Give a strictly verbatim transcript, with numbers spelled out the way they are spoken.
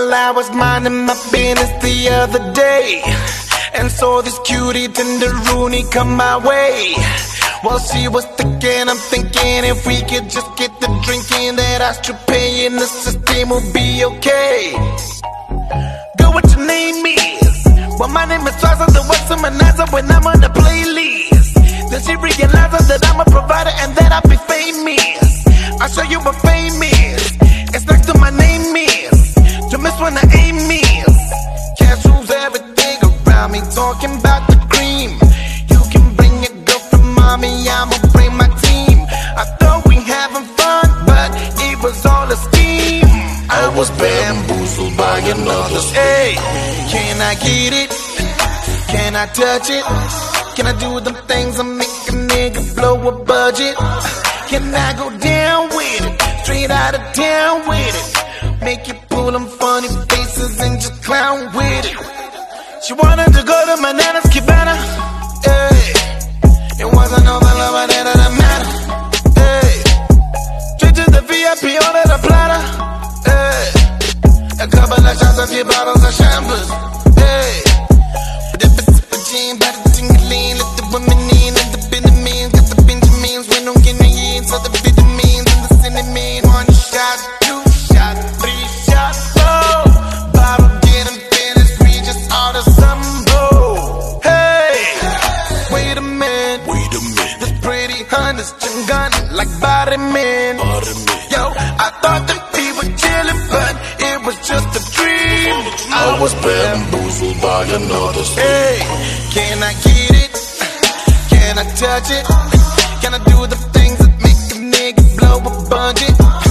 Well, I was minding my business the other day and saw this cutie tenderoni come my way. Well, she was thinking, I'm thinking if we could just get the drinking, that I should pay and the system will be okay. Girl, what your name is? Well, my name is Twice, the what's on my nights when I'm on the playlist. Then she realizes that I'm a provider and that I'll be famous. I'll show you what fame is. It's next to my name is. You miss when I aim is. Cash rules everything around me, talking about the cream. You can bring your girl from mommy, I'ma bring my team. I thought we having fun, but it was all a scheme. I was bamboozled by another. Hey, can I get it? Can I touch it? Can I do them things that make a nigga blow a budget? Can I go down with it? Straight out of town with it. Make you pull them funny faces and just clown with it. She wanted to go to Bananas Cabana. Hey, it wasn't all the love that didn't matter. Hey, straight to the V I P order the platter. Hey, a couple of shots, a few bottles of shambles. Hey, but if it's a gin, but it's tingling, let the women in and the Benjamins, got the Benjamins, we don't get the ends, so the vitamins and the cinnamon. One shot, two shot, three shots, oh, bottle getting finished, we just order some more. Hey, wait a minute, Wait a minute. this pretty honey's gun like body man. Yo, I thought that we were chilling, but it was just a dream. I was bamboozled by another. Hey, can I get it? Can I touch it? Can I do the things that make a nigga blow a budget?